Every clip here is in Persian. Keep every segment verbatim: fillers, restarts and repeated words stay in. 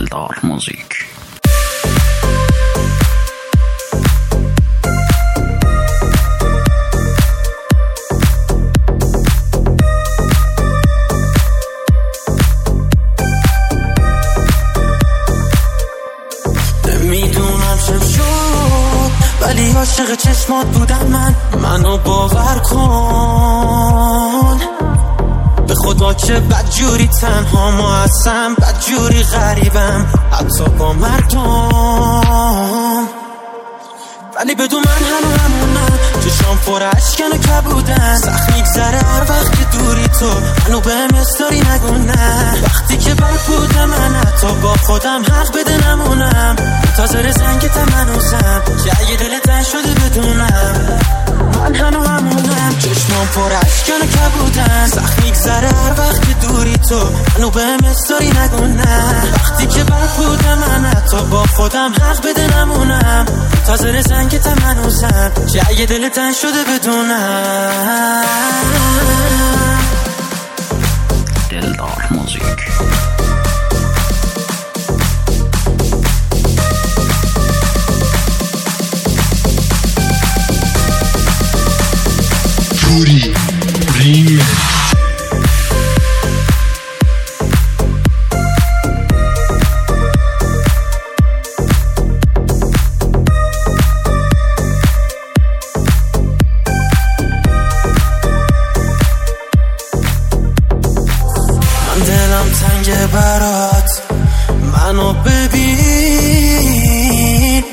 دلدار موزیک. نمیدونم چه شد ولی عاشق چشمات بودم من، منو باور کن به خدا که بدجوری تنها ما هستم، بدجوری غریبم حتی با مردم، ولی بدون من هنو همونم، چشام پر اشکن و کبودن، سخت میگذره هر وقت که دوری تو، هنو بهم استاری نگو نه، وقتی که بد بودم من حتی با خودم حق بده نمونم، منتظر زنگتم هنوزم که اگه دلت تنگ شده بدونم من هنو همونم، چشمام پر اشکن و کبودن، سخت میگذره هر وقت که دوری تو، هنو بهم استاری نگو نه، وقتی که بد بودم من حتی با خودم حق بده نمونم، منتظر زنگتم هنوزم که اگه دلت تنگ شده بدونم. دلدار موزیک. پوری ریمکس. دلم تنگه برات، منو ببین،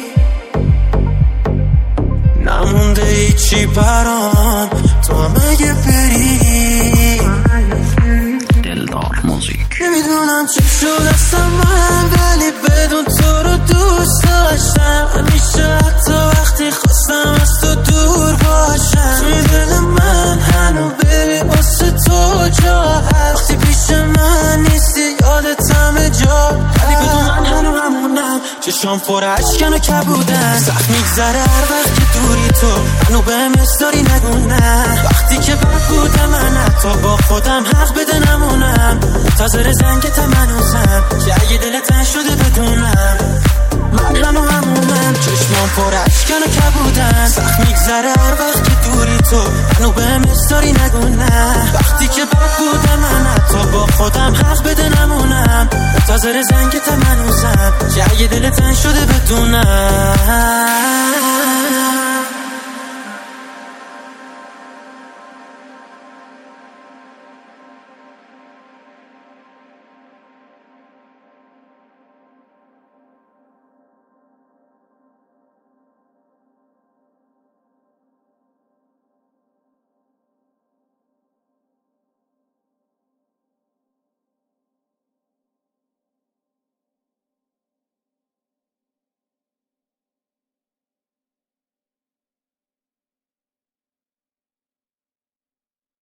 نمونده ایچی برام تو هم اگه بری. دلدار موزیک. نمیدونم چه شد اصلا من، ولی بدون تو رو دوست داشتم، همیشه حتی وقتی خواستم از تو دور باشم، توی دل من هنو ببین واسه تو جا هست، وقتی پیش من نیستی یادت همه جا، ولی بدون من هنو همونم، چشام پر اشکن و کبودن، سخت میگذره هر وقت که دوری تو، هنو بهم استاری نگو نه، وقتی که بد بودم من حتی با خودم حق بده نمونم، منتظر زنگتم هنوزم که اگه دلت تنگ شده بدونم من هنو همونم، چشمام پر اشکن و کبودن، سخت میگذره هر وقت که دوری تو، هنو بهم استاری نگو نه، وقتی که بد بودم من حتی با خودم حق بده نمونم، منتظر زنگتم هنوزم که اگه دلت تنگ شده بدونم.